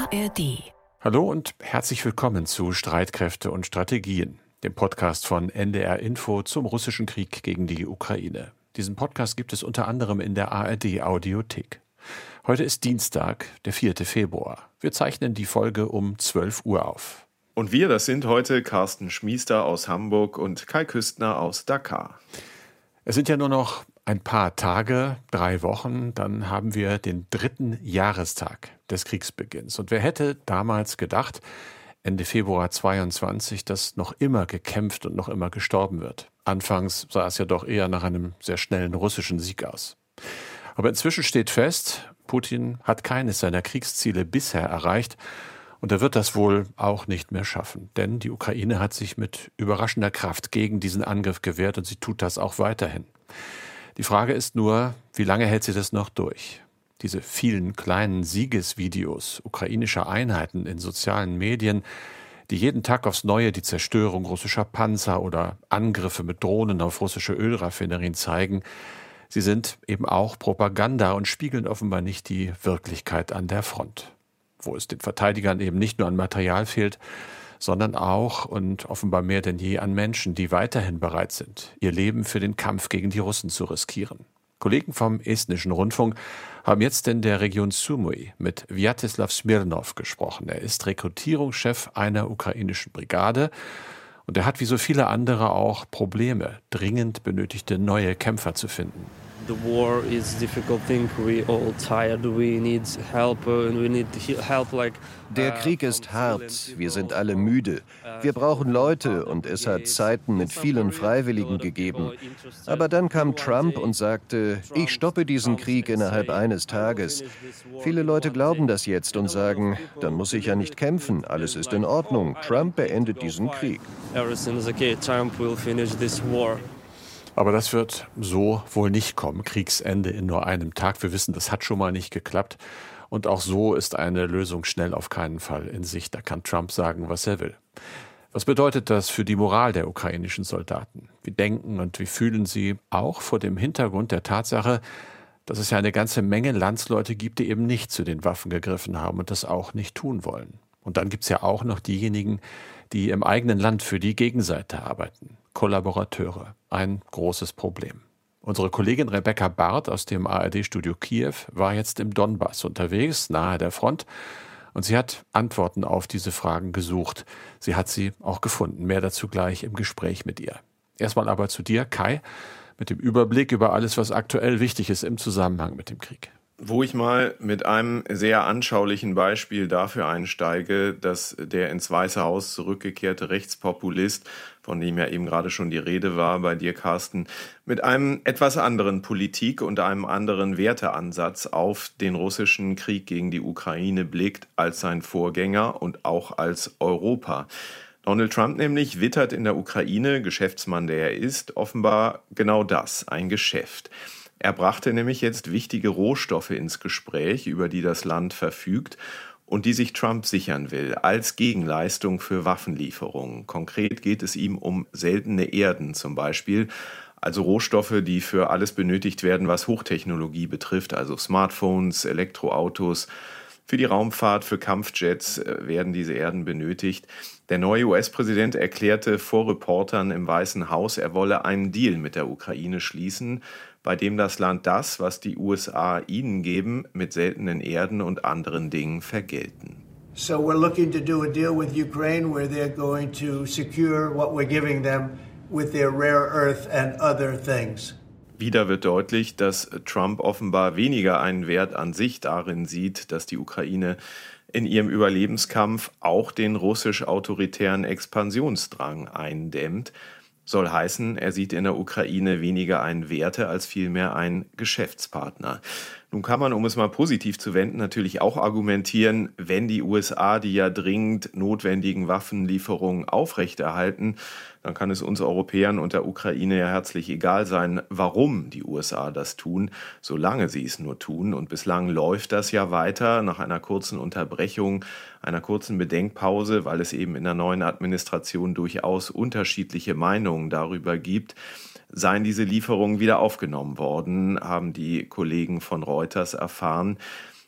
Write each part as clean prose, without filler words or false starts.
ARD. Hallo und herzlich willkommen zu Streitkräfte und Strategien, dem Podcast von NDR Info zum russischen Krieg gegen die Ukraine. Diesen Podcast gibt es unter anderem in der ARD Audiothek. Heute ist Dienstag, der 4. Februar. Wir zeichnen die Folge um 12 Uhr auf. Und wir, das sind heute Carsten Schmiester aus Hamburg und Kai Küstner aus Dakar. Es sind ja nur noch ein paar Tage, 3 Wochen, dann haben wir den 3. Jahrestag des Kriegsbeginns. Und wer hätte damals gedacht, Ende Februar 22, dass noch immer gekämpft und noch immer gestorben wird? Anfangs sah es ja doch eher nach einem sehr schnellen russischen Sieg aus. Aber inzwischen steht fest, Putin hat keines seiner Kriegsziele bisher erreicht und er wird das wohl auch nicht mehr schaffen. Denn die Ukraine hat sich mit überraschender Kraft gegen diesen Angriff gewehrt und sie tut das auch weiterhin. Die Frage ist nur, wie lange hält sie das noch durch? Diese vielen kleinen Siegesvideos ukrainischer Einheiten in sozialen Medien, die jeden Tag aufs Neue die Zerstörung russischer Panzer oder Angriffe mit Drohnen auf russische Ölraffinerien zeigen, sie sind eben auch Propaganda und spiegeln offenbar nicht die Wirklichkeit an der Front, wo es den Verteidigern eben nicht nur an Material fehlt, sondern auch und offenbar mehr denn je an Menschen, die weiterhin bereit sind, ihr Leben für den Kampf gegen die Russen zu riskieren. Kollegen vom Estnischen Rundfunk haben jetzt in der Region Sumy mit Vyacheslav Smirnov gesprochen. Er ist Rekrutierungschef einer ukrainischen Brigade und er hat wie so viele andere auch Probleme, dringend benötigte neue Kämpfer zu finden. The war is a difficult thing. We all tired. We need help and we need help like. Der Krieg ist hart. Wir sind alle müde. Wir brauchen Leute und es hat Zeiten mit vielen Freiwilligen gegeben. Aber dann kam Trump und sagte, ich stoppe diesen Krieg innerhalb eines Tages. Viele Leute glauben das jetzt und sagen, dann muss ich ja nicht kämpfen. Alles ist in Ordnung. Trump beendet diesen Krieg. Everything is okay. Trump will finish this war. Aber das wird so wohl nicht kommen. Kriegsende in nur einem Tag. Wir wissen, das hat schon mal nicht geklappt. Und auch so ist eine Lösung schnell auf keinen Fall in Sicht. Da kann Trump sagen, was er will. Was bedeutet das für die Moral der ukrainischen Soldaten? Wie denken und wie fühlen sie auch vor dem Hintergrund der Tatsache, dass es ja eine ganze Menge Landsleute gibt, die eben nicht zu den Waffen gegriffen haben und das auch nicht tun wollen? Und dann gibt es ja auch noch diejenigen, die im eigenen Land für die Gegenseite arbeiten. Kollaborateure. Ein großes Problem. Unsere Kollegin Rebecca Barth aus dem ARD-Studio Kiew war jetzt im Donbass unterwegs, nahe der Front. Und sie hat Antworten auf diese Fragen gesucht. Sie hat sie auch gefunden. Mehr dazu gleich im Gespräch mit ihr. Erstmal aber zu dir, Kai, mit dem Überblick über alles, was aktuell wichtig ist im Zusammenhang mit dem Krieg. Wo ich mal mit einem sehr anschaulichen Beispiel dafür einsteige, dass der ins Weiße Haus zurückgekehrte Rechtspopulist, von dem ja eben gerade schon die Rede war bei dir, Carsten, mit einem etwas anderen Politik- und einem anderen Werteansatz auf den russischen Krieg gegen die Ukraine blickt als sein Vorgänger und auch als Europa. Donald Trump nämlich wittert in der Ukraine, Geschäftsmann der er ist, offenbar genau das, ein Geschäft. Er brachte nämlich jetzt wichtige Rohstoffe ins Gespräch, über die das Land verfügt und die sich Trump sichern will, als Gegenleistung für Waffenlieferungen. Konkret geht es ihm um seltene Erden zum Beispiel, also Rohstoffe, die für alles benötigt werden, was Hochtechnologie betrifft, also Smartphones, Elektroautos. Für die Raumfahrt, für Kampfjets werden diese Erden benötigt. Der neue US-Präsident erklärte vor Reportern im Weißen Haus, er wolle einen Deal mit der Ukraine schließen, bei dem das Land das, was die USA ihnen geben, mit seltenen Erden und anderen Dingen vergelten. So we're looking to do a deal with Ukraine where they're going to secure what we're giving them with their rare earth and other things. Wieder wird deutlich, dass Trump offenbar weniger einen Wert an sich darin sieht, dass die Ukraine in ihrem Überlebenskampf auch den russisch-autoritären Expansionsdrang eindämmt. Soll heißen, er sieht in der Ukraine weniger einen Werte als vielmehr einen Geschäftspartner. Nun kann man, um es mal positiv zu wenden, natürlich auch argumentieren, wenn die USA die ja dringend notwendigen Waffenlieferungen aufrechterhalten, dann kann es uns Europäern und der Ukraine ja herzlich egal sein, warum die USA das tun, solange sie es nur tun. Und bislang läuft das ja weiter nach einer kurzen Unterbrechung, einer kurzen Bedenkpause, weil es eben in der neuen Administration durchaus unterschiedliche Meinungen darüber gibt. Seien diese Lieferungen wieder aufgenommen worden, haben die Kollegen von Reuters erfahren.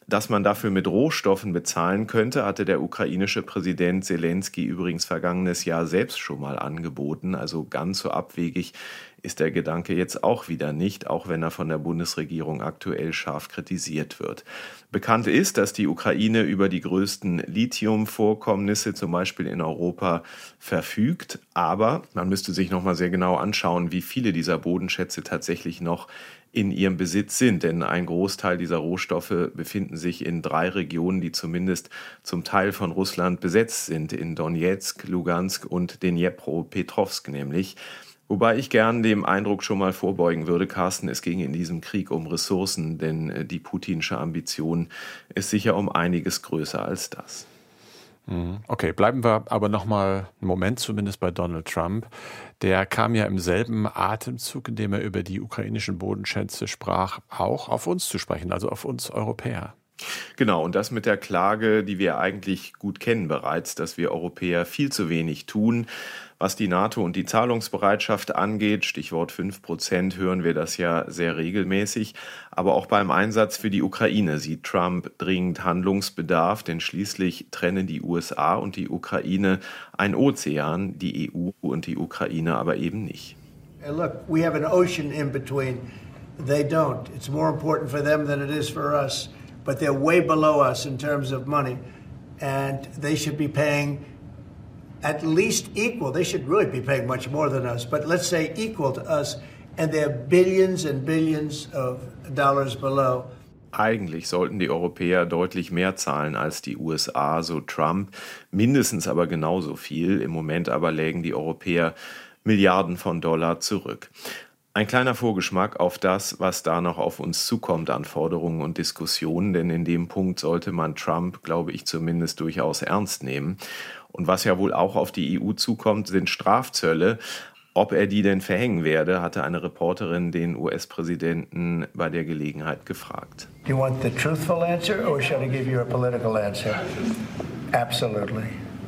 Dass man dafür mit Rohstoffen bezahlen könnte, hatte der ukrainische Präsident Selenskyj übrigens vergangenes Jahr selbst schon mal angeboten. Also ganz so abwegig ist der Gedanke jetzt auch wieder nicht, auch wenn er von der Bundesregierung aktuell scharf kritisiert wird. Bekannt ist, dass die Ukraine über die größten Lithiumvorkommnisse zum Beispiel in Europa verfügt. Aber man müsste sich noch mal sehr genau anschauen, wie viele dieser Bodenschätze tatsächlich noch in ihrem Besitz sind. Denn ein Großteil dieser Rohstoffe befinden sich in 3 Regionen, die zumindest zum Teil von Russland besetzt sind. In Donetsk, Lugansk und Dnipropetrovsk nämlich. Wobei ich gern dem Eindruck schon mal vorbeugen würde, Carsten, es ginge in diesem Krieg um Ressourcen, denn die putinsche Ambition ist sicher um einiges größer als das. Okay, bleiben wir aber noch mal einen Moment zumindest bei Donald Trump. Der kam ja im selben Atemzug, in dem er über die ukrainischen Bodenschätze sprach, auch auf uns zu sprechen, also auf uns Europäer. Genau, und das mit der Klage, die wir eigentlich gut kennen bereits, dass wir Europäer viel zu wenig tun. Was die NATO und die Zahlungsbereitschaft angeht, Stichwort 5%, hören wir das ja sehr regelmäßig. Aber auch beim Einsatz für die Ukraine sieht Trump dringend Handlungsbedarf, denn schließlich trennen die USA und die Ukraine ein Ozean, die EU und die Ukraine aber eben nicht. Hey, look, we have an ocean in between. They don't. It's more important for them than it is for us. But they're way below us in terms of money. And they should be paying at least equal. They should really be paying much more than us, but let's say equal to us. And they're billions and billions of dollars below. Eigentlich sollten die Europäer deutlich mehr zahlen als die USA, so Trump, mindestens aber genauso viel. Im Moment aber lägen die Europäer Milliarden von Dollar zurück. Ein kleiner Vorgeschmack auf das, was da noch auf uns zukommt an Forderungen und Diskussionen, denn in dem Punkt sollte man Trump, glaube ich, zumindest durchaus ernst nehmen. Und was ja wohl auch auf die EU zukommt, sind Strafzölle. Ob er die denn verhängen werde, hatte eine Reporterin den US-Präsidenten bei der Gelegenheit gefragt. Do you want the truthful answer or should I give you a political answer? Absolutely.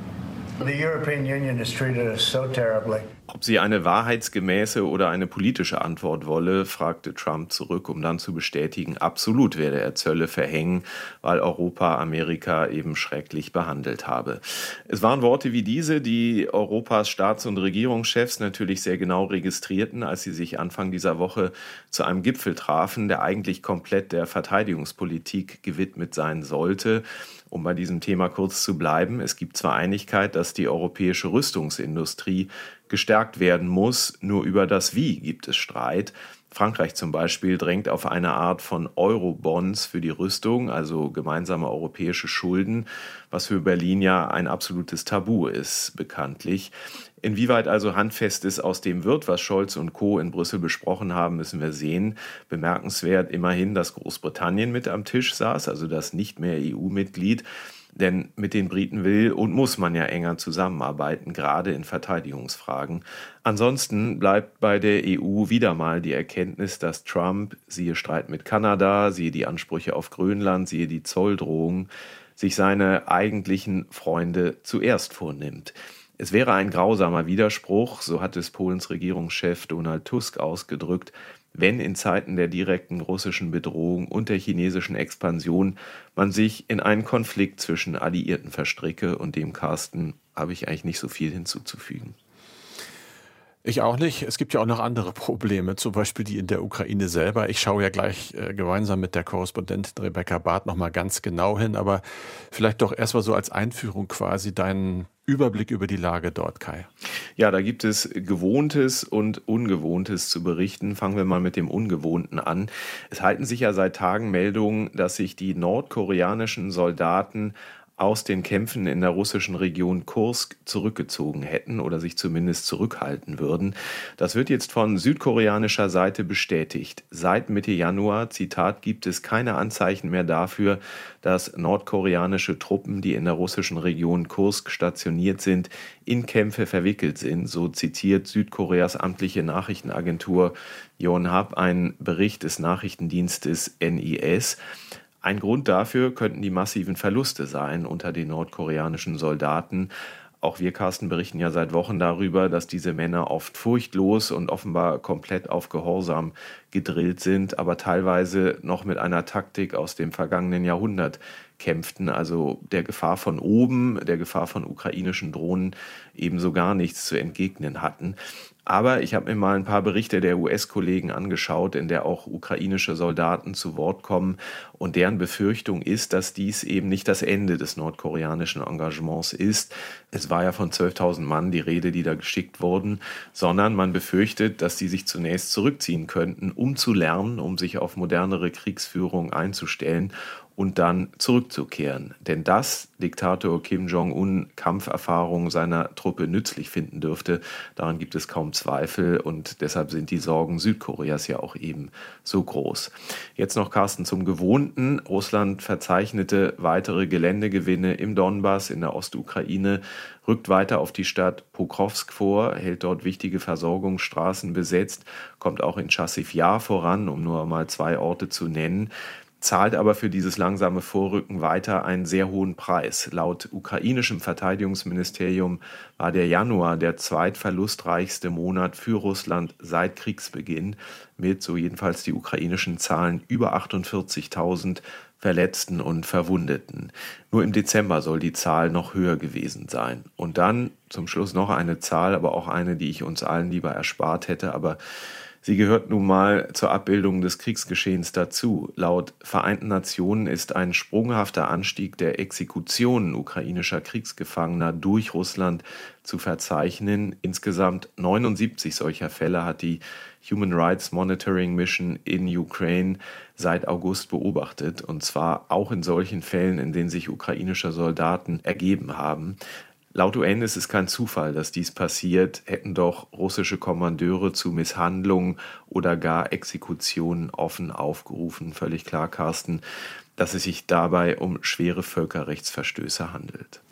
The European Union has treated us so terribly. Ob sie eine wahrheitsgemäße oder eine politische Antwort wolle, fragte Trump zurück, um dann zu bestätigen, absolut werde er Zölle verhängen, weil Europa Amerika eben schrecklich behandelt habe. Es waren Worte wie diese, die Europas Staats- und Regierungschefs natürlich sehr genau registrierten, als sie sich Anfang dieser Woche zu einem Gipfel trafen, der eigentlich komplett der Verteidigungspolitik gewidmet sein sollte. Um bei diesem Thema kurz zu bleiben, es gibt zwar Einigkeit, dass die europäische Rüstungsindustrie gestärkt werden muss, nur über das Wie gibt es Streit. Frankreich zum Beispiel drängt auf eine Art von Euro-Bonds für die Rüstung, also gemeinsame europäische Schulden, was für Berlin ja ein absolutes Tabu ist, bekanntlich. Inwieweit also Handfestes aus dem wird, was Scholz und Co. in Brüssel besprochen haben, müssen wir sehen. Bemerkenswert immerhin, dass Großbritannien mit am Tisch saß, also das nicht mehr EU-Mitglied. Denn mit den Briten will und muss man ja enger zusammenarbeiten, gerade in Verteidigungsfragen. Ansonsten bleibt bei der EU wieder mal die Erkenntnis, dass Trump, siehe Streit mit Kanada, siehe die Ansprüche auf Grönland, siehe die Zolldrohungen, sich seine eigentlichen Freunde zuerst vornimmt. Es wäre ein grausamer Widerspruch, so hat es Polens Regierungschef Donald Tusk ausgedrückt, wenn in Zeiten der direkten russischen Bedrohung und der chinesischen Expansion man sich in einen Konflikt zwischen Alliierten verstricke, und dem, Carsten, habe ich eigentlich nicht so viel hinzuzufügen. Ich auch nicht. Es gibt ja auch noch andere Probleme, zum Beispiel die in der Ukraine selber. Ich schaue ja gleich gemeinsam mit der Korrespondentin Rebecca Barth nochmal ganz genau hin, aber vielleicht doch erstmal so als Einführung quasi deinen Überblick über die Lage dort, Kai. Ja, da gibt es Gewohntes und Ungewohntes zu berichten. Fangen wir mal mit dem Ungewohnten an. Es halten sich ja seit Tagen Meldungen, dass sich die nordkoreanischen Soldaten aus den Kämpfen in der russischen Region Kursk zurückgezogen hätten oder sich zumindest zurückhalten würden. Das wird jetzt von südkoreanischer Seite bestätigt. Seit Mitte Januar, Zitat, gibt es keine Anzeichen mehr dafür, dass nordkoreanische Truppen, die in der russischen Region Kursk stationiert sind, in Kämpfe verwickelt sind. So zitiert Südkoreas amtliche Nachrichtenagentur Yonhap einen Bericht des Nachrichtendienstes NIS. Ein Grund dafür könnten die massiven Verluste sein unter den nordkoreanischen Soldaten. Auch wir, Carsten, berichten ja seit Wochen darüber, dass diese Männer oft furchtlos und offenbar komplett auf Gehorsam gedrillt sind, aber teilweise noch mit einer Taktik aus dem vergangenen Jahrhundert kämpften, also der Gefahr von oben, der Gefahr von ukrainischen Drohnen ebenso gar nichts zu entgegnen hatten. Aber ich habe mir mal ein paar Berichte der US-Kollegen angeschaut, in der auch ukrainische Soldaten zu Wort kommen. Und deren Befürchtung ist, dass dies eben nicht das Ende des nordkoreanischen Engagements ist. Es war ja von 12.000 Mann die Rede, die da geschickt wurden, sondern man befürchtet, dass die sich zunächst zurückziehen könnten, um zu lernen, um sich auf modernere Kriegsführung einzustellen und dann zurückzukehren. Denn dass Diktator Kim Jong-un Kampferfahrung seiner Truppe nützlich finden dürfte, daran gibt es kaum Zweifel und deshalb sind die Sorgen Südkoreas ja auch eben so groß. Jetzt noch, Carsten, zum Gewohnten. Russland verzeichnete weitere Geländegewinne im Donbass, in der Ostukraine, rückt weiter auf die Stadt Pokrovsk vor, hält dort wichtige Versorgungsstraßen besetzt, kommt auch in Chassiv Yar voran, um nur mal 2 Orte zu nennen, zahlt aber für dieses langsame Vorrücken weiter einen sehr hohen Preis. Laut ukrainischem Verteidigungsministerium war der Januar der zweitverlustreichste Monat für Russland seit Kriegsbeginn, mit, so jedenfalls die ukrainischen Zahlen, über 48.000 Verletzten und Verwundeten. Nur im Dezember soll die Zahl noch höher gewesen sein. Und dann zum Schluss noch eine Zahl, aber auch eine, die ich uns allen lieber erspart hätte, aber sie gehört nun mal zur Abbildung des Kriegsgeschehens dazu. Laut Vereinten Nationen ist ein sprunghafter Anstieg der Exekutionen ukrainischer Kriegsgefangener durch Russland zu verzeichnen. Insgesamt 79 solcher Fälle hat die Human Rights Monitoring Mission in Ukraine seit August beobachtet. Und zwar auch in solchen Fällen, in denen sich ukrainische Soldaten ergeben haben. Laut UN ist es kein Zufall, dass dies passiert, hätten doch russische Kommandeure zu Misshandlungen oder gar Exekutionen offen aufgerufen. Völlig klar, Carsten, dass es sich dabei um schwere Völkerrechtsverstöße handelt.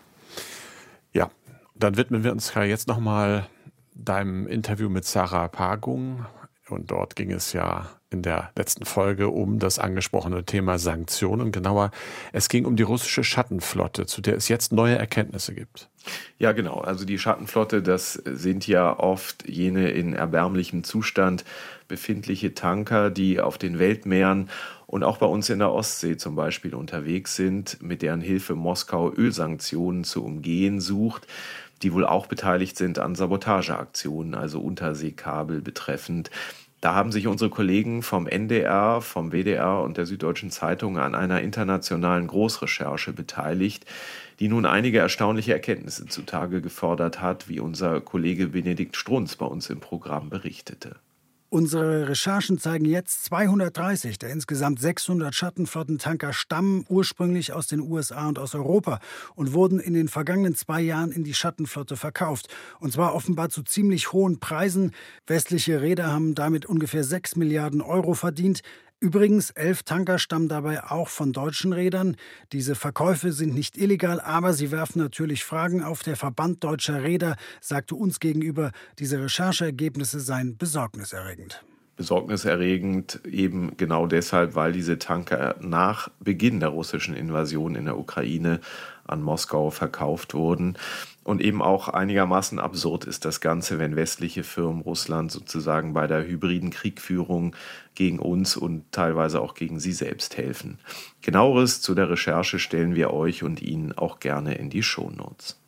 Ja, dann widmen wir uns ja jetzt nochmal deinem Interview mit Sarah Pagung. Und dort ging es ja in der letzten Folge um das angesprochene Thema Sanktionen. Genauer, es ging um die russische Schattenflotte, zu der es jetzt neue Erkenntnisse gibt. Ja, genau. Also die Schattenflotte, das sind ja oft jene in erbärmlichem Zustand befindliche Tanker, die auf den Weltmeeren und auch bei uns in der Ostsee zum Beispiel unterwegs sind, mit deren Hilfe Moskau Ölsanktionen zu umgehen sucht, die wohl auch beteiligt sind an Sabotageaktionen, also Unterseekabel betreffend. Da haben sich unsere Kollegen vom NDR, vom WDR und der Süddeutschen Zeitung an einer internationalen Großrecherche beteiligt, die nun einige erstaunliche Erkenntnisse zutage gefördert hat, wie unser Kollege Benedikt Strunz bei uns im Programm berichtete. Unsere Recherchen zeigen jetzt, 230 der insgesamt 600 Schattenflottentanker stammen ursprünglich aus den USA und aus Europa und wurden in den vergangenen 2 Jahren in die Schattenflotte verkauft. Und zwar offenbar zu ziemlich hohen Preisen. Westliche Reeder haben damit ungefähr 6 Milliarden Euro verdient. Übrigens, 11 Tanker stammen dabei auch von deutschen Reedern. Diese Verkäufe sind nicht illegal, aber sie werfen natürlich Fragen auf. Der Verband Deutscher Reeder sagte uns gegenüber, diese Rechercheergebnisse seien besorgniserregend. Besorgniserregend eben genau deshalb, weil diese Tanker nach Beginn der russischen Invasion in der Ukraine an Moskau verkauft wurden. Und eben auch einigermaßen absurd ist das Ganze, wenn westliche Firmen Russland sozusagen bei der hybriden Kriegführung gegen uns und teilweise auch gegen sie selbst helfen. Genaueres zu der Recherche stellen wir euch und Ihnen auch gerne in die Shownotes.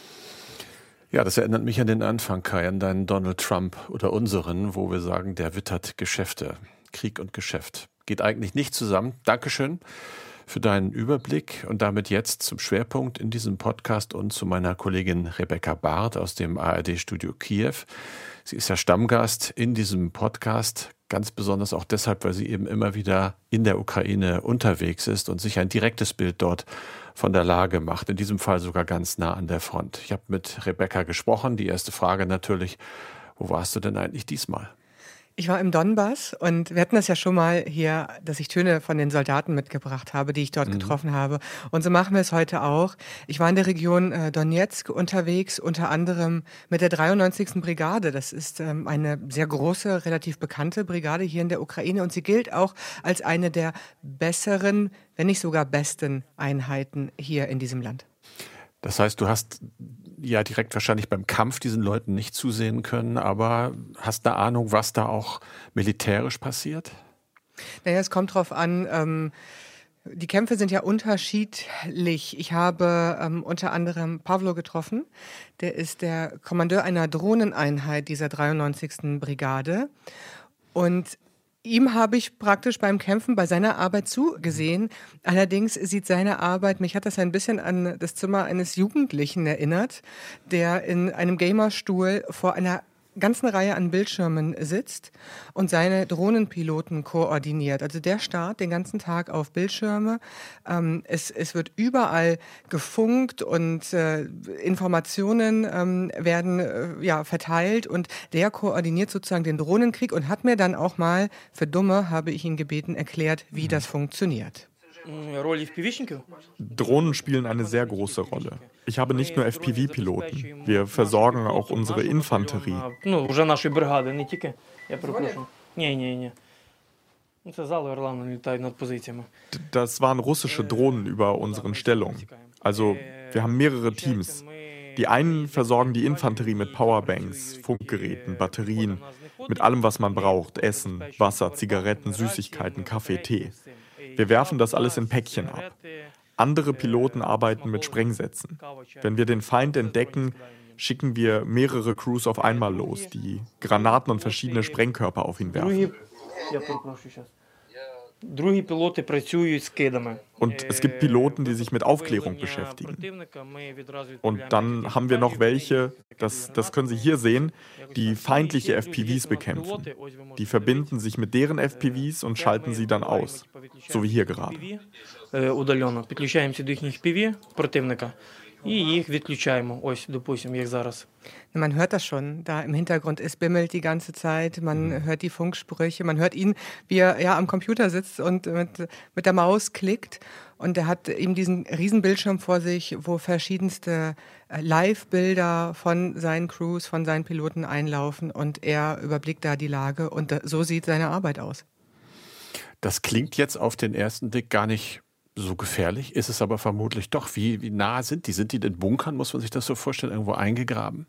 Ja, das erinnert mich an den Anfang, Kai, an deinen Donald Trump oder unseren, wo wir sagen, der wittert Geschäfte. Krieg und Geschäft. Geht eigentlich nicht zusammen. Dankeschön für deinen Überblick und damit jetzt zum Schwerpunkt in diesem Podcast und zu meiner Kollegin Rebecca Barth aus dem ARD-Studio Kiew. Sie ist ja Stammgast in diesem Podcast, ganz besonders auch deshalb, weil sie eben immer wieder in der Ukraine unterwegs ist und sich ein direktes Bild dort von der Lage macht, in diesem Fall sogar ganz nah an der Front. Ich habe mit Rebecca gesprochen. Die erste Frage natürlich, wo warst du denn eigentlich diesmal? Ich war im Donbass und wir hatten das ja schon mal hier, dass ich Töne von den Soldaten mitgebracht habe, die ich dort getroffen habe. Und so machen wir es heute auch. Ich war in der Region Donetsk unterwegs, unter anderem mit der 93. Brigade. Das ist eine sehr große, relativ bekannte Brigade hier in der Ukraine und sie gilt auch als eine der besseren, wenn nicht sogar besten Einheiten hier in diesem Land. Das heißt, du hast ja direkt wahrscheinlich beim Kampf diesen Leuten nicht zusehen können, aber hast eine Ahnung, was da auch militärisch passiert? Naja, es kommt drauf an. Die Kämpfe sind ja unterschiedlich. Ich habe unter anderem Pavlo getroffen. Der ist der Kommandeur einer Drohneneinheit dieser 93. Brigade. Und ihm habe ich praktisch beim Kämpfen bei seiner Arbeit zugesehen. Allerdings sieht seine Arbeit, mich hat das ein bisschen an das Zimmer eines Jugendlichen erinnert, der in einem Gamerstuhl vor einer ganzen Reihe an Bildschirmen sitzt und seine Drohnenpiloten koordiniert. Also der starrt den ganzen Tag auf Bildschirme. Es wird überall gefunkt und Informationen werden verteilt und der koordiniert sozusagen den Drohnenkrieg und hat mir dann auch mal, für Dumme habe ich ihn gebeten, erklärt, wie das funktioniert. Drohnen spielen eine sehr große Rolle. Ich habe nicht nur FPV-Piloten. Wir versorgen auch unsere Infanterie. Das waren russische Drohnen über unseren Stellungen. Also, wir haben mehrere Teams. Die einen versorgen die Infanterie mit Powerbanks, Funkgeräten, Batterien, mit allem, was man braucht. Essen, Wasser, Zigaretten, Süßigkeiten, Kaffee, Tee. Wir werfen das alles in Päckchen ab. Andere Piloten arbeiten mit Sprengsätzen. Wenn wir den Feind entdecken, schicken wir mehrere Crews auf einmal los, die Granaten und verschiedene Sprengkörper auf ihn werfen. Und es gibt Piloten, die sich mit Aufklärung beschäftigen. Und dann haben wir noch welche, das können Sie hier sehen, die feindliche FPVs bekämpfen. Die verbinden sich mit deren FPVs und schalten sie dann aus. So wie hier gerade. Man hört das schon, da im Hintergrund, es bimmelt die ganze Zeit, man hört die Funksprüche, man hört ihn, wie er am Computer sitzt und mit der Maus klickt und er hat eben diesen Riesenbildschirm vor sich, wo verschiedenste Live-Bilder von seinen Crews, von seinen Piloten einlaufen und er überblickt da die Lage und so sieht seine Arbeit aus. Das klingt jetzt auf den ersten Blick gar nicht so gefährlich, ist es aber vermutlich doch. Wie nah sind die? Sind die in Bunkern, muss man sich das so vorstellen, irgendwo eingegraben?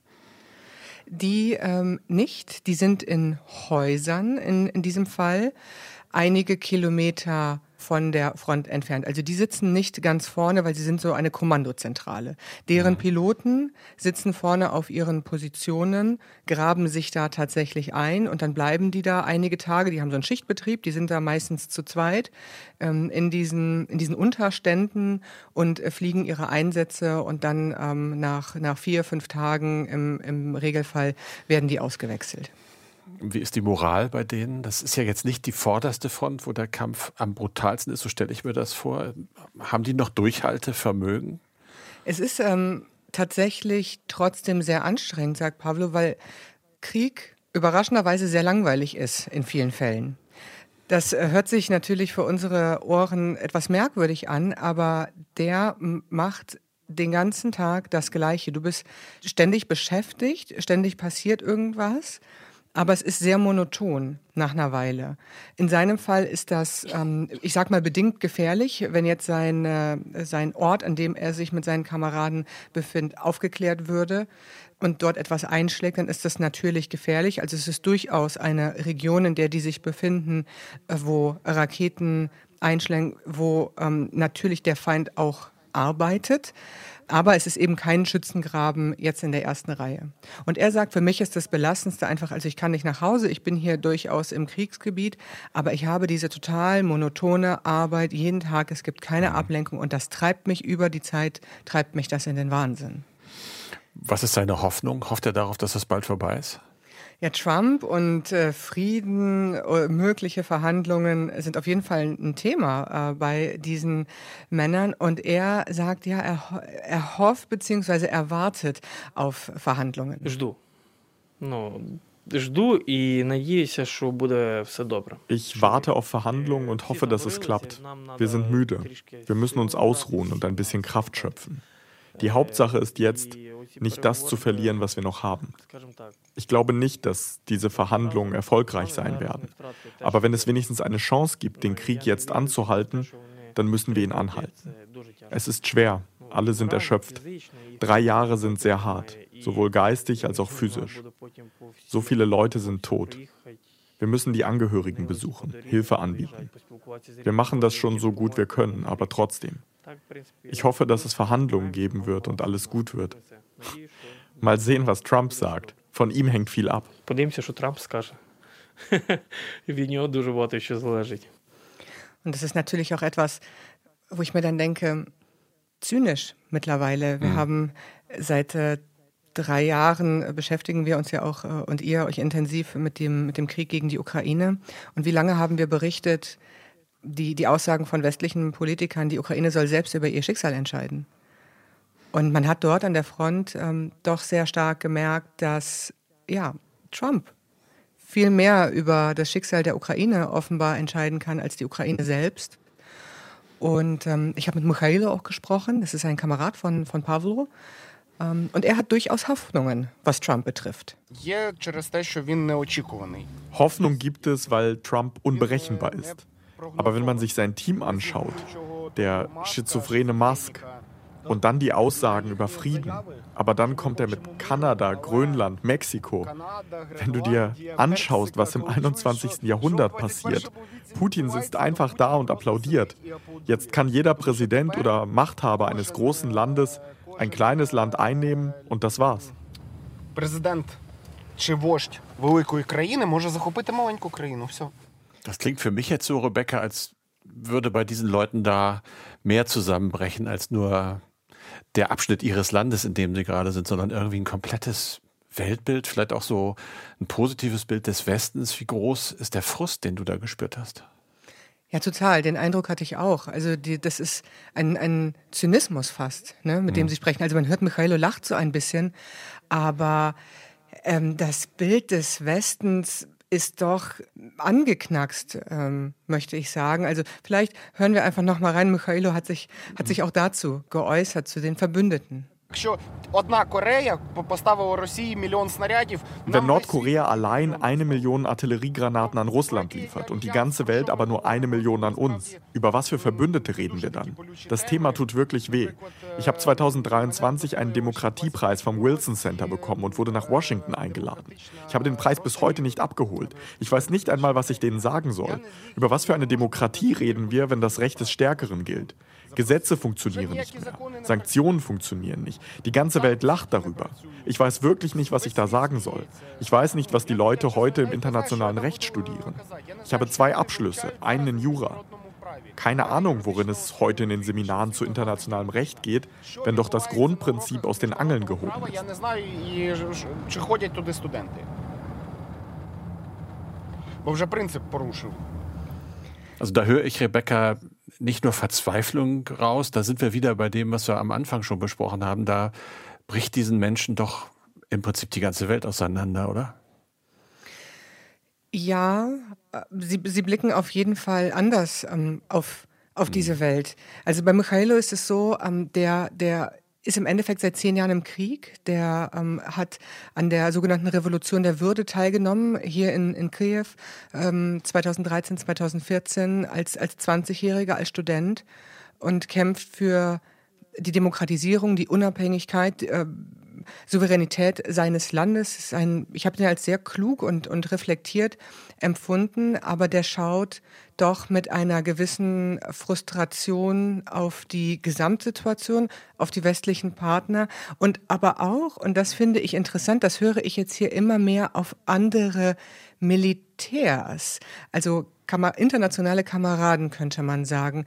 Die nicht, die sind in Häusern in diesem Fall, einige Kilometer von der Front entfernt. Also die sitzen nicht ganz vorne, weil sie sind so eine Kommandozentrale. Deren Piloten sitzen vorne auf ihren Positionen, graben sich da tatsächlich ein und dann bleiben die da einige Tage. Die haben so einen Schichtbetrieb, die sind da meistens zu zweit in diesen Unterständen und fliegen ihre Einsätze und dann nach 4-5 Tagen im Regelfall werden die ausgewechselt. Wie ist die Moral bei denen? Das ist ja jetzt nicht die vorderste Front, wo der Kampf am brutalsten ist, so stelle ich mir das vor. Haben die noch Durchhaltevermögen? Es ist tatsächlich trotzdem sehr anstrengend, sagt Pavlo, weil Krieg überraschenderweise sehr langweilig ist in vielen Fällen. Das hört sich natürlich für unsere Ohren etwas merkwürdig an, aber der macht den ganzen Tag das Gleiche. Du bist ständig beschäftigt, ständig passiert irgendwas. Aber es ist sehr monoton nach einer Weile. In seinem Fall ist das, ich sag mal, bedingt gefährlich, wenn jetzt sein Ort, an dem er sich mit seinen Kameraden befindet, aufgeklärt würde und dort etwas einschlägt, dann ist das natürlich gefährlich. Also es ist durchaus eine Region, in der die sich befinden, wo Raketen einschlagen, wo natürlich der Feind auch arbeitet. Aber es ist eben kein Schützengraben jetzt in der ersten Reihe. Und er sagt, für mich ist das Belastendste einfach, also ich kann nicht nach Hause, ich bin hier durchaus im Kriegsgebiet, aber ich habe diese total monotone Arbeit jeden Tag, es gibt keine Ablenkung und das treibt mich über die Zeit, treibt mich das in den Wahnsinn. Was ist seine Hoffnung? Hofft er darauf, dass das bald vorbei ist? Ja, Trump und Frieden, mögliche Verhandlungen sind auf jeden Fall ein Thema bei diesen Männern. Und er sagt, ja, er hofft bzw. erwartet auf Verhandlungen. Ich warte auf Verhandlungen und hoffe, dass es klappt. Wir sind müde. Wir müssen uns ausruhen und ein bisschen Kraft schöpfen. Die Hauptsache ist jetzt, nicht das zu verlieren, was wir noch haben. Ich glaube nicht, dass diese Verhandlungen erfolgreich sein werden. Aber wenn es wenigstens eine Chance gibt, den Krieg jetzt anzuhalten, dann müssen wir ihn anhalten. Es ist schwer, Alle sind erschöpft. 3 Jahre sind sehr hart, sowohl geistig als auch physisch. So viele Leute sind tot. Wir müssen die Angehörigen besuchen, Hilfe anbieten. Wir machen das schon so gut wir können, aber trotzdem. Ich hoffe, dass es Verhandlungen geben wird und alles gut wird. Mal sehen, was Trump sagt. Von ihm hängt viel ab. Und das ist natürlich auch etwas, wo ich mir dann denke, zynisch mittlerweile. Wir haben seit 3 Jahren beschäftigen wir uns ja auch und ihr euch intensiv mit dem Krieg gegen die Ukraine. Und wie lange haben wir berichtet, die Aussagen von westlichen Politikern, die Ukraine soll selbst über ihr Schicksal entscheiden. Und man hat dort an der Front doch sehr stark gemerkt, dass Trump viel mehr über das Schicksal der Ukraine offenbar entscheiden kann als die Ukraine selbst. Und ich habe mit Michailo auch gesprochen, das ist ein Kamerad von Pawlo. Und er hat durchaus Hoffnungen, was Trump betrifft. Hoffnung gibt es, weil Trump unberechenbar ist. Aber wenn man sich sein Team anschaut, der schizophrene Musk und dann die Aussagen über Frieden, aber dann kommt er mit Kanada, Grönland, Mexiko. Wenn du dir anschaust, was im 21. Jahrhundert passiert, Putin sitzt einfach da und applaudiert. Jetzt kann jeder Präsident oder Machthaber eines großen Landes ein kleines Land einnehmen und das war's. Präsident чи вождь великої країни може захопити маленьку країну. Все. Das klingt für mich jetzt so, Rebecca, als würde bei diesen Leuten da mehr zusammenbrechen als nur der Abschnitt ihres Landes, in dem sie gerade sind, sondern irgendwie ein komplettes Weltbild, vielleicht auch so ein positives Bild des Westens. Wie groß ist der Frust, den du da gespürt hast? Ja, total. Den Eindruck hatte ich auch. Also das ist ein Zynismus fast, ne, mit dem sie sprechen. Also man hört, Michailo lacht so ein bisschen, aber das Bild des Westens ist doch angeknackst, möchte ich sagen. Also vielleicht hören wir einfach noch mal rein. Michailo hat sich auch dazu geäußert, zu den Verbündeten. Wenn Nordkorea allein 1 Million Artilleriegranaten an Russland liefert und die ganze Welt aber nur 1 Million an uns, über was für Verbündete reden wir dann? Das Thema tut wirklich weh. Ich habe 2023 einen Demokratiepreis vom Wilson Center bekommen und wurde nach Washington eingeladen. Ich habe den Preis bis heute nicht abgeholt. Ich weiß nicht einmal, was ich denen sagen soll. Über was für eine Demokratie reden wir, wenn das Recht des Stärkeren gilt? Gesetze funktionieren nicht mehr. Sanktionen funktionieren nicht. Die ganze Welt lacht darüber. Ich weiß wirklich nicht, was ich da sagen soll. Ich weiß nicht, was die Leute heute im internationalen Recht studieren. Ich habe 2 Abschlüsse, einen in Jura. Keine Ahnung, worin es heute in den Seminaren zu internationalem Recht geht, wenn doch das Grundprinzip aus den Angeln gehoben ist. Also da höre ich, Rebecca, nicht nur Verzweiflung raus, da sind wir wieder bei dem, was wir am Anfang schon besprochen haben. Da bricht diesen Menschen doch im Prinzip die ganze Welt auseinander, oder? Ja, sie blicken auf jeden Fall anders auf diese Welt. Also bei Michailo ist es so, der ist im Endeffekt seit 10 Jahren im Krieg. Der hat an der sogenannten Revolution der Würde teilgenommen, hier in Kiew, 2013, 2014 als 20-Jähriger, als Student und kämpft für die Demokratisierung, die Unabhängigkeit, Souveränität seines Landes. Ich habe ihn als sehr klug und reflektiert empfunden, aber der schaut doch mit einer gewissen Frustration auf die Gesamtsituation, auf die westlichen Partner und aber auch, und das finde ich interessant, das höre ich jetzt hier immer mehr, auf andere Militärs, also internationale Kameraden, könnte man sagen.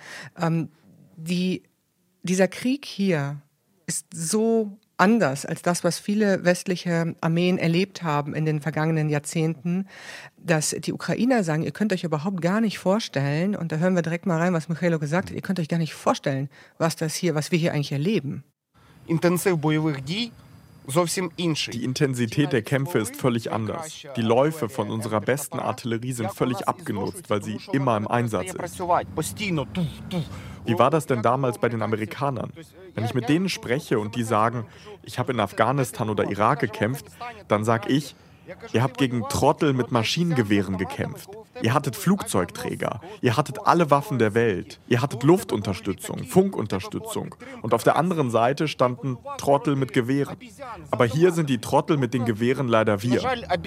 Dieser Krieg hier ist so anders als das, was viele westliche Armeen erlebt haben in den vergangenen Jahrzehnten, dass die Ukrainer sagen, ihr könnt euch überhaupt gar nicht vorstellen, und da hören wir direkt mal rein, was Michailo gesagt hat, ihr könnt euch gar nicht vorstellen, was wir hier eigentlich erleben. Die Intensität der Kämpfe ist völlig anders. Die Läufe von unserer besten Artillerie sind völlig abgenutzt, weil sie immer im Einsatz ist. Wie war das denn damals bei den Amerikanern? Wenn ich mit denen spreche und die sagen, ich habe in Afghanistan oder Irak gekämpft, dann sage ich, Ihr habt gegen Trottel mit Maschinengewehren gekämpft. Ihr hattet Flugzeugträger. Ihr hattet alle Waffen der Welt. Ihr hattet Luftunterstützung, Funkunterstützung. Und auf der anderen Seite standen Trottel mit Gewehren. Aber hier sind die Trottel mit den Gewehren leider wir.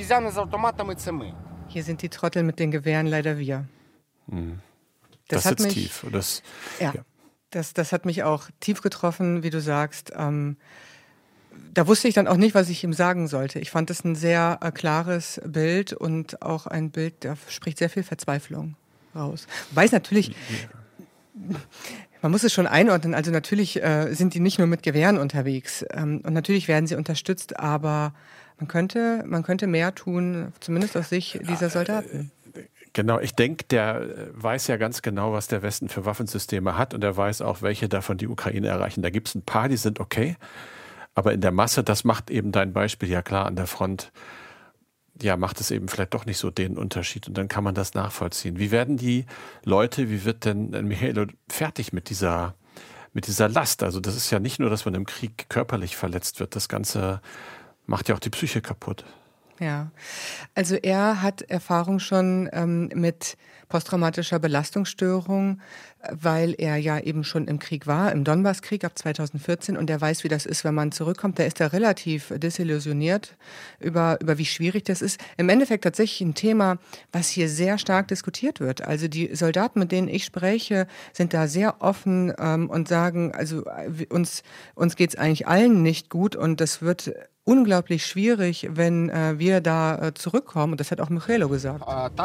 Hier sind die Trottel mit den Gewehren leider wir. Das hat sitzt mich, tief. Ja. Das hat mich auch tief getroffen, wie du sagst. Da wusste ich dann auch nicht, was ich ihm sagen sollte. Ich fand es ein sehr klares Bild und auch ein Bild, da spricht sehr viel Verzweiflung raus. Wobei es natürlich, man muss es schon einordnen, also natürlich sind die nicht nur mit Gewehren unterwegs und natürlich werden sie unterstützt, aber man könnte mehr tun, zumindest aus Sicht dieser Soldaten. Genau, ich denke, der weiß ja ganz genau, was der Westen für Waffensysteme hat und er weiß auch, welche davon die Ukraine erreichen. Da gibt es ein paar, die sind okay. Aber in der Masse, das macht eben dein Beispiel ja klar an der Front, ja, macht es eben vielleicht doch nicht so den Unterschied und dann kann man das nachvollziehen. Wie werden die Leute, wie wird denn Michailo fertig mit dieser Last? Also das ist ja nicht nur, dass man im Krieg körperlich verletzt wird, das Ganze macht ja auch die Psyche kaputt. Ja, also er hat Erfahrung schon mit posttraumatischer Belastungsstörung, weil er ja eben schon im Krieg war, im Donbasskrieg ab 2014 und er weiß, wie das ist, wenn man zurückkommt. Der ist da relativ desillusioniert über wie schwierig das ist. Im Endeffekt tatsächlich ein Thema, was hier sehr stark diskutiert wird. Also die Soldaten, mit denen ich spreche, sind da sehr offen und sagen, also uns geht's eigentlich allen nicht gut und das wird unglaublich schwierig, wenn wir da zurückkommen. Und das hat auch Michailo gesagt.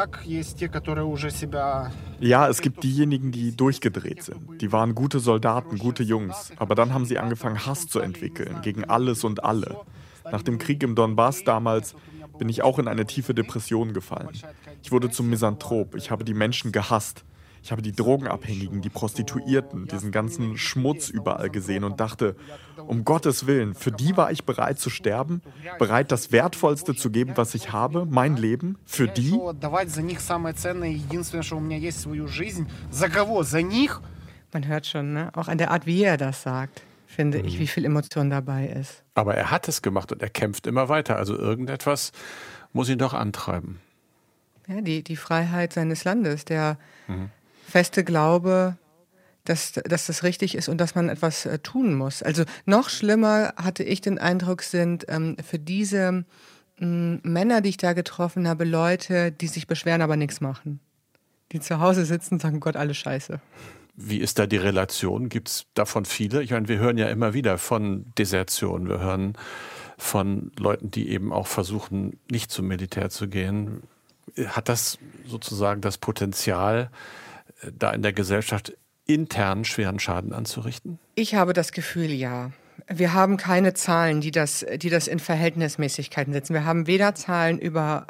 Ja, es gibt diejenigen, die durchgedreht sind. Die waren gute Soldaten, gute Jungs. Aber dann haben sie angefangen, Hass zu entwickeln gegen alles und alle. Nach dem Krieg im Donbass damals bin ich auch in eine tiefe Depression gefallen. Ich wurde zum Misanthrop. Ich habe die Menschen gehasst. Ich habe die Drogenabhängigen, die Prostituierten, diesen ganzen Schmutz überall gesehen und dachte, um Gottes Willen, für die war ich bereit zu sterben, bereit das Wertvollste zu geben, was ich habe, mein Leben, für die. Man hört schon, ne? Auch an der Art, wie er das sagt, finde ich, wie viel Emotion dabei ist. Aber er hat es gemacht und er kämpft immer weiter. Also irgendetwas muss ihn doch antreiben. Ja, die Freiheit seines Landes, der feste Glaube, dass das richtig ist und dass man etwas tun muss. Also noch schlimmer, hatte ich den Eindruck, sind für diese Männer, die ich da getroffen habe, Leute, die sich beschweren, aber nichts machen. Die zu Hause sitzen und sagen, Gott, alles scheiße. Wie ist da die Relation? Gibt es davon viele? Ich meine, wir hören ja immer wieder von Desertionen. Wir hören von Leuten, die eben auch versuchen, nicht zum Militär zu gehen. Hat das sozusagen das Potenzial, da in der Gesellschaft intern schweren Schaden anzurichten? Ich habe das Gefühl, ja. Wir haben keine Zahlen, die das in Verhältnismäßigkeiten setzen. Wir haben weder Zahlen über,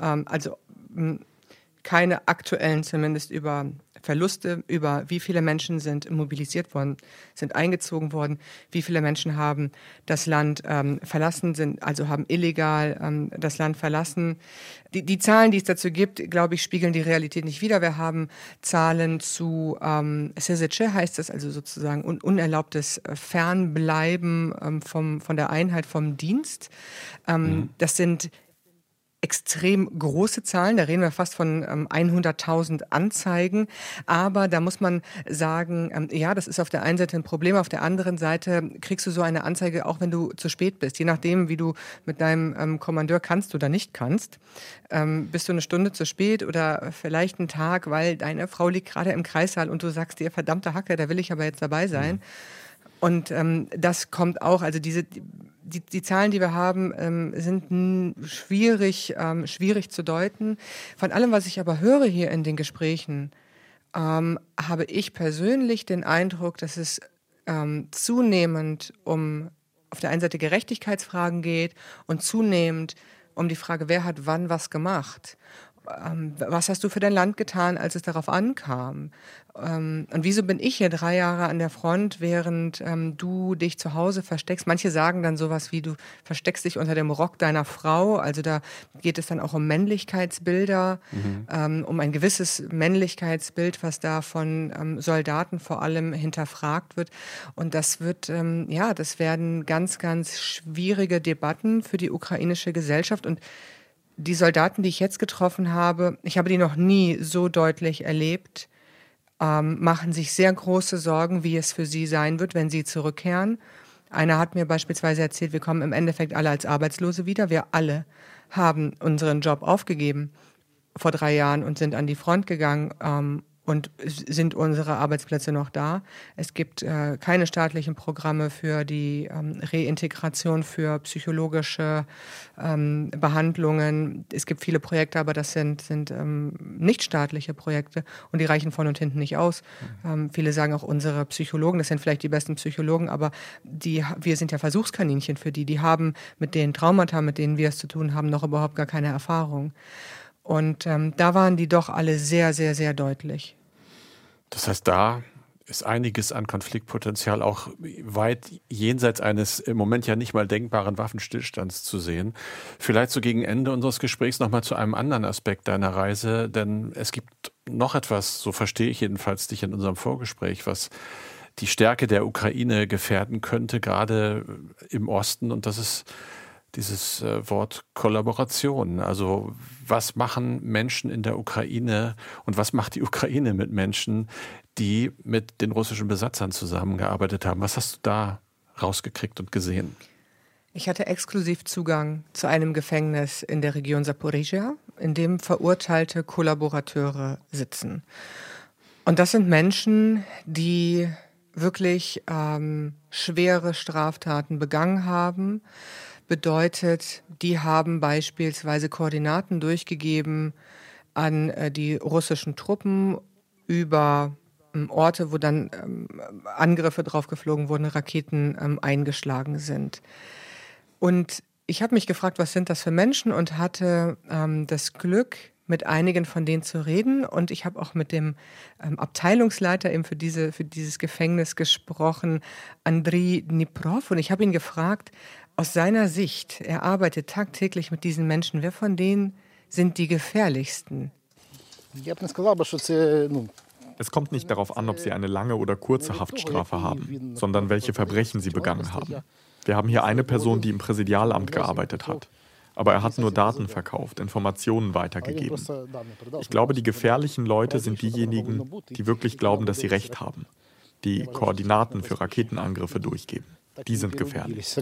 keine aktuellen zumindest über Verluste, über wie viele Menschen sind mobilisiert worden, sind eingezogen worden, wie viele Menschen haben das Land verlassen, also haben illegal das Land verlassen. Die Zahlen, die es dazu gibt, glaube ich, spiegeln die Realität nicht wider. Wir haben Zahlen zu SZC, heißt das, also sozusagen unerlaubtes Fernbleiben von der Einheit, vom Dienst. Das sind extrem große Zahlen, da reden wir fast von 100.000 Anzeigen, aber da muss man sagen, ja, das ist auf der einen Seite ein Problem, auf der anderen Seite kriegst du so eine Anzeige, auch wenn du zu spät bist, je nachdem, wie du mit deinem Kommandeur kannst oder nicht kannst, bist du eine Stunde zu spät oder vielleicht einen Tag, weil deine Frau liegt gerade im Kreissaal und du sagst dir, verdammte Hacke, da will ich aber jetzt dabei sein. Und das kommt auch, also die Zahlen, die wir haben, sind schwierig zu deuten. Von allem, was ich aber höre hier in den Gesprächen, habe ich persönlich den Eindruck, dass es zunehmend um auf der einen Seite Gerechtigkeitsfragen geht und zunehmend um die Frage, wer hat wann was gemacht. Was hast du für dein Land getan, als es darauf ankam? Und wieso bin ich hier 3 Jahre an der Front, während du dich zu Hause versteckst? Manche sagen dann sowas wie, du versteckst dich unter dem Rock deiner Frau. Also da geht es dann auch um Männlichkeitsbilder, um ein gewisses Männlichkeitsbild, was da von Soldaten vor allem hinterfragt wird. Und das wird, das werden ganz, ganz schwierige Debatten für die ukrainische Gesellschaft. Und die Soldaten, die ich jetzt getroffen habe, ich habe die noch nie so deutlich erlebt, machen sich sehr große Sorgen, wie es für sie sein wird, wenn sie zurückkehren. Einer hat mir beispielsweise erzählt, wir kommen im Endeffekt alle als Arbeitslose wieder. Wir alle haben unseren Job aufgegeben vor 3 Jahren und sind an die Front gegangen. Und sind unsere Arbeitsplätze noch da? Es gibt keine staatlichen Programme für die Reintegration, für psychologische Behandlungen. Es gibt viele Projekte, aber das sind nicht staatliche Projekte und die reichen vorne und hinten nicht aus. Viele sagen auch unsere Psychologen, das sind vielleicht die besten Psychologen, aber wir sind ja Versuchskaninchen für die. Die haben mit den Traumata, mit denen wir es zu tun haben, noch überhaupt gar keine Erfahrung. Und da waren die doch alle sehr, sehr, sehr deutlich. Das heißt, da ist einiges an Konfliktpotenzial auch weit jenseits eines im Moment ja nicht mal denkbaren Waffenstillstands zu sehen. Vielleicht so gegen Ende unseres Gesprächs nochmal zu einem anderen Aspekt deiner Reise, denn es gibt noch etwas, so verstehe ich jedenfalls dich in unserem Vorgespräch, was die Stärke der Ukraine gefährden könnte, gerade im Osten, und das ist dieses Wort Kollaboration. Also was machen Menschen in der Ukraine und was macht die Ukraine mit Menschen, die mit den russischen Besatzern zusammengearbeitet haben? Was hast du da rausgekriegt und gesehen? Ich hatte exklusiv Zugang zu einem Gefängnis in der Region Zaporizhia, in dem verurteilte Kollaborateure sitzen. Und das sind Menschen, die wirklich schwere Straftaten begangen haben. Bedeutet, die haben beispielsweise Koordinaten durchgegeben an die russischen Truppen über Orte, wo dann Angriffe drauf geflogen wurden, Raketen eingeschlagen sind. Und ich habe mich gefragt, was sind das für Menschen, und hatte das Glück, mit einigen von denen zu reden. Und ich habe auch mit dem Abteilungsleiter eben für dieses Gefängnis gesprochen, Andriy Dniprov. Und ich habe ihn gefragt, aus seiner Sicht, er arbeitet tagtäglich mit diesen Menschen, wer von denen sind die gefährlichsten? Es kommt nicht darauf an, ob sie eine lange oder kurze Haftstrafe haben, sondern welche Verbrechen sie begangen haben. Wir haben hier eine Person, die im Präsidialamt gearbeitet hat. Aber er hat nur Daten verkauft, Informationen weitergegeben. Ich glaube, die gefährlichen Leute sind diejenigen, die wirklich glauben, dass sie Recht haben, die Koordinaten für Raketenangriffe durchgeben. Die sind gefährlich.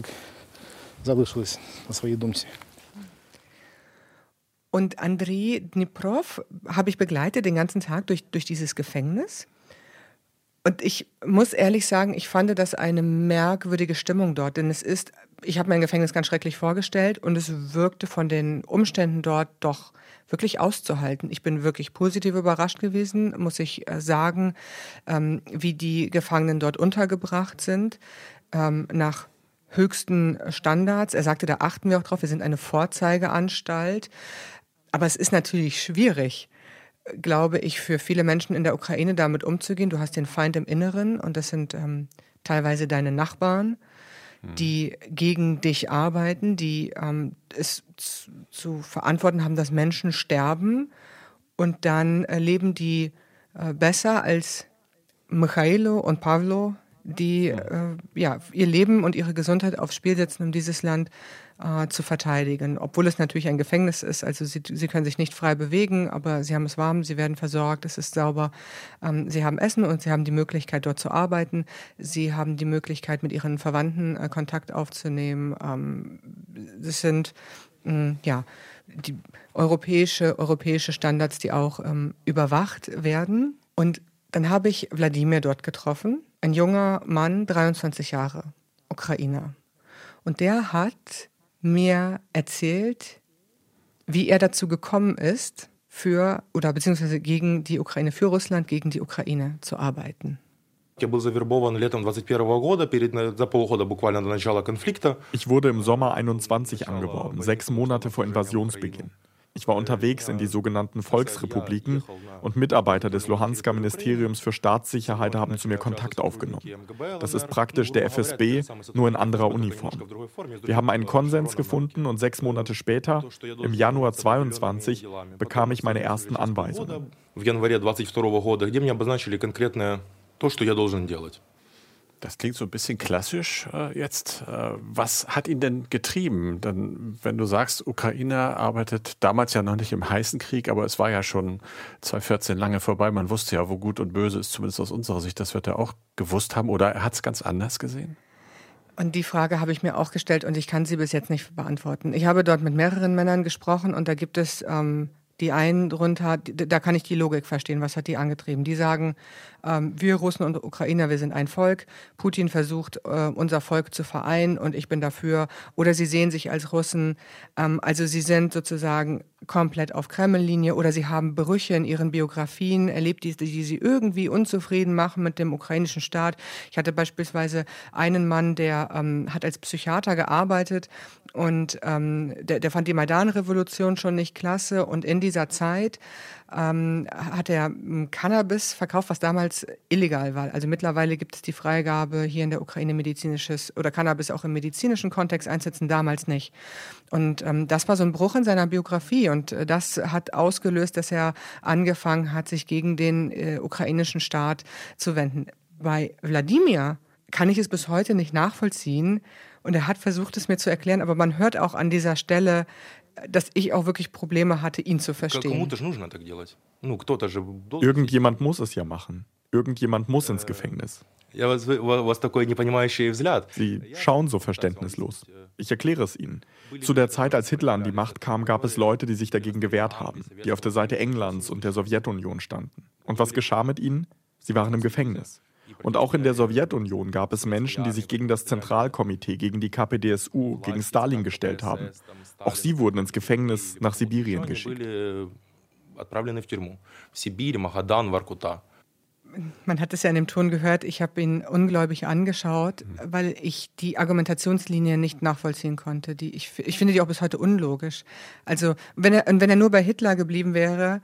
Und Andriy Dniprov habe ich begleitet den ganzen Tag durch dieses Gefängnis. Und ich muss ehrlich sagen, ich fand das eine merkwürdige Stimmung dort. Denn ich habe mir ein Gefängnis ganz schrecklich vorgestellt und es wirkte von den Umständen dort doch wirklich auszuhalten. Ich bin wirklich positiv überrascht gewesen, muss ich sagen, wie die Gefangenen dort untergebracht sind, nach höchsten Standards. Er sagte, da achten wir auch drauf, wir sind eine Vorzeigeanstalt. Aber es ist natürlich schwierig, glaube ich, für viele Menschen in der Ukraine damit umzugehen. Du hast den Feind im Inneren und das sind teilweise deine Nachbarn, die gegen dich arbeiten, die es zu verantworten haben, dass Menschen sterben, und dann leben die besser als Michailo und Pavlo, die ihr Leben und ihre Gesundheit aufs Spiel setzen, um dieses Land zu verteidigen. Obwohl es natürlich ein Gefängnis ist, also sie können sich nicht frei bewegen, aber sie haben es warm, sie werden versorgt, es ist sauber, sie haben Essen und sie haben die Möglichkeit, dort zu arbeiten, sie haben die Möglichkeit, mit ihren Verwandten Kontakt aufzunehmen. Das sind die europäische Standards, die auch überwacht werden. Und dann habe ich Wladimir dort getroffen, ein junger Mann, 23 Jahre, Ukrainer. Und der hat mir erzählt, wie er dazu gekommen ist, beziehungsweise gegen die Ukraine, für Russland, gegen die Ukraine zu arbeiten. Ich wurde im Sommer 21 angeworben, 6 Monate vor Invasionsbeginn. Ich war unterwegs in die sogenannten Volksrepubliken und Mitarbeiter des Luhansker Ministeriums für Staatssicherheit haben zu mir Kontakt aufgenommen. Das ist praktisch der FSB, nur in anderer Uniform. Wir haben einen Konsens gefunden und 6 Monate später, im Januar 22, bekam ich meine ersten Anweisungen. Das klingt so ein bisschen klassisch jetzt. Was hat ihn denn getrieben? Dann, wenn du sagst, Ukraine arbeitet damals ja noch nicht im heißen Krieg, aber es war ja schon 2014 lange vorbei. Man wusste ja, wo gut und böse ist, zumindest aus unserer Sicht. Das wird er auch gewusst haben. Oder er hat es ganz anders gesehen? Und die Frage habe ich mir auch gestellt und ich kann sie bis jetzt nicht beantworten. Ich habe dort mit mehreren Männern gesprochen und da gibt es die einen drunter, da kann ich die Logik verstehen, was hat die angetrieben. Die sagen, wir Russen und Ukrainer, wir sind ein Volk. Putin versucht, unser Volk zu vereinen und ich bin dafür. Oder sie sehen sich als Russen, also sie sind sozusagen komplett auf Kreml-Linie oder sie haben Brüche in ihren Biografien erlebt, die sie irgendwie unzufrieden machen mit dem ukrainischen Staat. Ich hatte beispielsweise einen Mann, der hat als Psychiater gearbeitet und der fand die Maidan-Revolution schon nicht klasse und in dieser Zeit hat er Cannabis verkauft, was damals illegal war. Also mittlerweile gibt es die Freigabe, hier in der Ukraine medizinisches oder Cannabis auch im medizinischen Kontext einsetzen, damals nicht. Und das war so ein Bruch in seiner Biografie und das hat ausgelöst, dass er angefangen hat, sich gegen den ukrainischen Staat zu wenden. Bei Wladimir kann ich es bis heute nicht nachvollziehen und er hat versucht, es mir zu erklären, aber man hört auch an dieser Stelle, dass ich auch wirklich Probleme hatte, ihn zu verstehen. Irgendjemand muss es ja machen. Irgendjemand muss ins Gefängnis. Sie schauen so verständnislos. Ich erkläre es Ihnen. Zu der Zeit, als Hitler an die Macht kam, gab es Leute, die sich dagegen gewehrt haben, die auf der Seite Englands und der Sowjetunion standen. Und was geschah mit ihnen? Sie waren im Gefängnis. Und auch in der Sowjetunion gab es Menschen, die sich gegen das Zentralkomitee, gegen die KPDSU, gegen Stalin gestellt haben. Auch sie wurden ins Gefängnis nach Sibirien geschickt. Man hat es ja in dem Ton gehört, ich habe ihn ungläubig angeschaut, weil ich die Argumentationslinie nicht nachvollziehen konnte. Ich finde die auch bis heute unlogisch. Also wenn er nur bei Hitler geblieben wäre,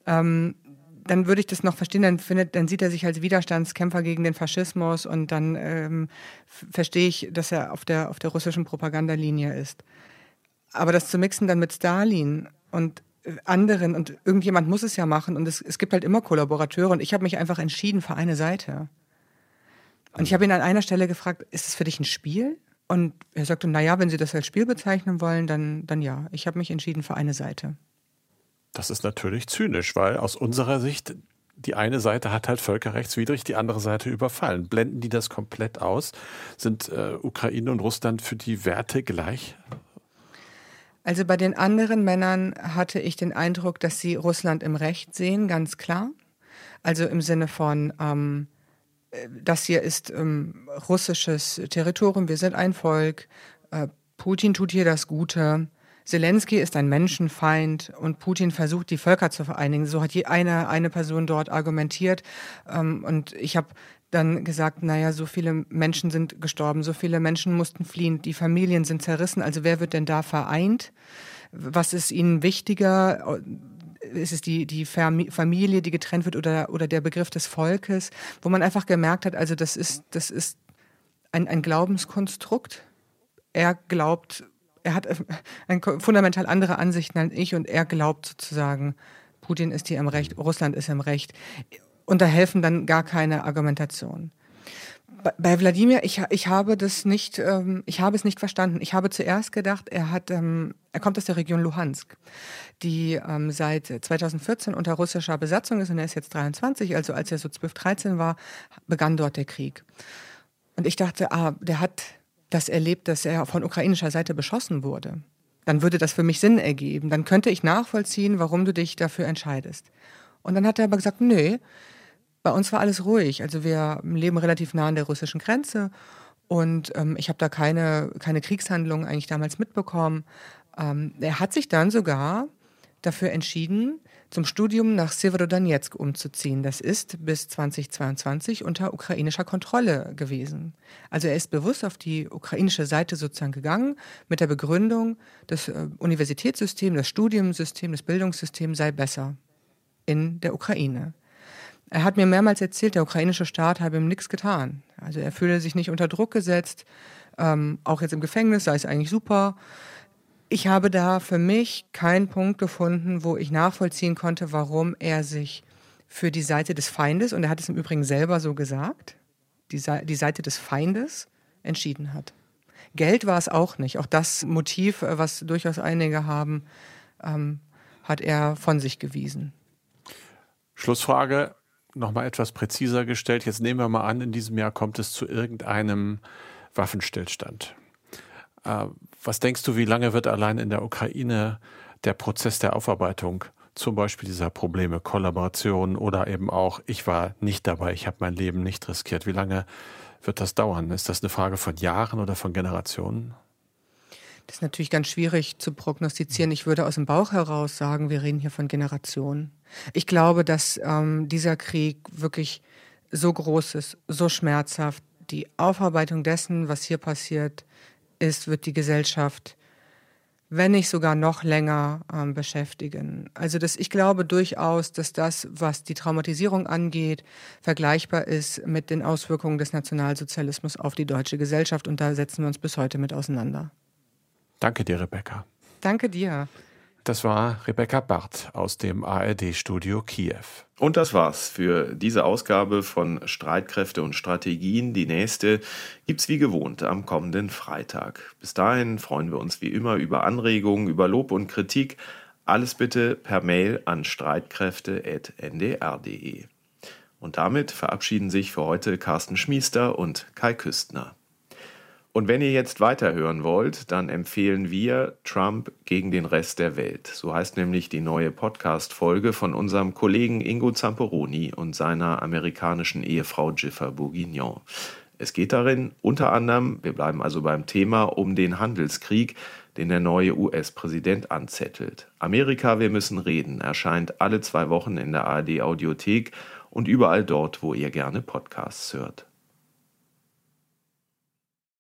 dann würde ich das noch verstehen, dann sieht er sich als Widerstandskämpfer gegen den Faschismus und dann verstehe ich, dass er auf der russischen Propagandalinie ist. Aber das zu mixen dann mit Stalin und anderen und irgendjemand muss es ja machen und es gibt halt immer Kollaborateure und ich habe mich einfach entschieden für eine Seite. Und ich habe ihn an einer Stelle gefragt, ist es für dich ein Spiel? Und er sagte, naja, wenn Sie das als Spiel bezeichnen wollen, dann ja. Ich habe mich entschieden für eine Seite. Das ist natürlich zynisch, weil aus unserer Sicht, die eine Seite hat halt völkerrechtswidrig die andere Seite überfallen. Blenden die das komplett aus? Sind Ukraine und Russland für die Werte gleich? Also bei den anderen Männern hatte ich den Eindruck, dass sie Russland im Recht sehen, ganz klar. Also im Sinne von, das hier ist russisches Territorium, wir sind ein Volk, Putin tut hier das Gute. Zelensky ist ein Menschenfeind und Putin versucht, die Völker zu vereinigen. So hat eine Person dort argumentiert. Und ich habe dann gesagt, naja, so viele Menschen sind gestorben, so viele Menschen mussten fliehen, die Familien sind zerrissen. Also wer wird denn da vereint? Was ist ihnen wichtiger? Ist es die Familie, die getrennt wird oder der Begriff des Volkes? Wo man einfach gemerkt hat, also das ist ein Glaubenskonstrukt. Er hat fundamental andere Ansichten als ich und er glaubt sozusagen, Putin ist hier im Recht, Russland ist im Recht. Und da helfen dann gar keine Argumentationen. Bei Wladimir, ich habe es nicht verstanden. Ich habe zuerst gedacht, er kommt aus der Region Luhansk, die seit 2014 unter russischer Besatzung ist und er ist jetzt 23, also als er so 12, 13 war, begann dort der Krieg. Und ich dachte, der hat das erlebt, dass er von ukrainischer Seite beschossen wurde. Dann würde das für mich Sinn ergeben. Dann könnte ich nachvollziehen, warum du dich dafür entscheidest. Und dann hat er aber gesagt, nee, bei uns war alles ruhig. Also wir leben relativ nah an der russischen Grenze und ich habe da keine Kriegshandlungen eigentlich damals mitbekommen. Er hat sich dann sogar dafür entschieden, zum Studium nach Severodonetsk umzuziehen. Das ist bis 2022 unter ukrainischer Kontrolle gewesen. Also er ist bewusst auf die ukrainische Seite sozusagen gegangen mit der Begründung, das Universitätssystem, das Studiumssystem, das Bildungssystem sei besser in der Ukraine. Er hat mir mehrmals erzählt, der ukrainische Staat habe ihm nichts getan. Also er fühle sich nicht unter Druck gesetzt, auch jetzt im Gefängnis sei es eigentlich super. Ich habe da für mich keinen Punkt gefunden, wo ich nachvollziehen konnte, warum er sich für die Seite des Feindes, und er hat es im Übrigen selber so gesagt, die Seite des Feindes entschieden hat. Geld war es auch nicht. Auch das Motiv, was durchaus einige haben, hat er von sich gewiesen. Schlussfrage, nochmal etwas präziser gestellt. Jetzt nehmen wir mal an, in diesem Jahr kommt es zu irgendeinem Waffenstillstand. Was denkst du, wie lange wird allein in der Ukraine der Prozess der Aufarbeitung zum Beispiel dieser Probleme, Kollaboration oder eben auch, ich war nicht dabei, ich habe mein Leben nicht riskiert. Wie lange wird das dauern? Ist das eine Frage von Jahren oder von Generationen? Das ist natürlich ganz schwierig zu prognostizieren. Ich würde aus dem Bauch heraus sagen, wir reden hier von Generationen. Ich glaube, dass dieser Krieg wirklich so groß ist, so schmerzhaft. Die Aufarbeitung dessen, was hier passiert ist, wird die Gesellschaft, wenn nicht sogar noch länger, beschäftigen. Also ich glaube durchaus, dass das, was die Traumatisierung angeht, vergleichbar ist mit den Auswirkungen des Nationalsozialismus auf die deutsche Gesellschaft. Und da setzen wir uns bis heute mit auseinander. Danke dir, Rebecca. Danke dir. Das war Rebecca Barth aus dem ARD-Studio Kiew. Und das war's für diese Ausgabe von Streitkräfte und Strategien. Die nächste gibt's wie gewohnt am kommenden Freitag. Bis dahin freuen wir uns wie immer über Anregungen, über Lob und Kritik. Alles bitte per Mail an streitkräfte@ndr.de. Und damit verabschieden sich für heute Carsten Schmiester und Kai Küstner. Und wenn ihr jetzt weiterhören wollt, dann empfehlen wir Trump gegen den Rest der Welt. So heißt nämlich die neue Podcast-Folge von unserem Kollegen Ingo Zamperoni und seiner amerikanischen Ehefrau Jiffer Bourguignon. Es geht darin unter anderem, wir bleiben also beim Thema, um den Handelskrieg, den der neue US-Präsident anzettelt. Amerika, wir müssen reden, erscheint alle 2 Wochen in der ARD-Audiothek und überall dort, wo ihr gerne Podcasts hört.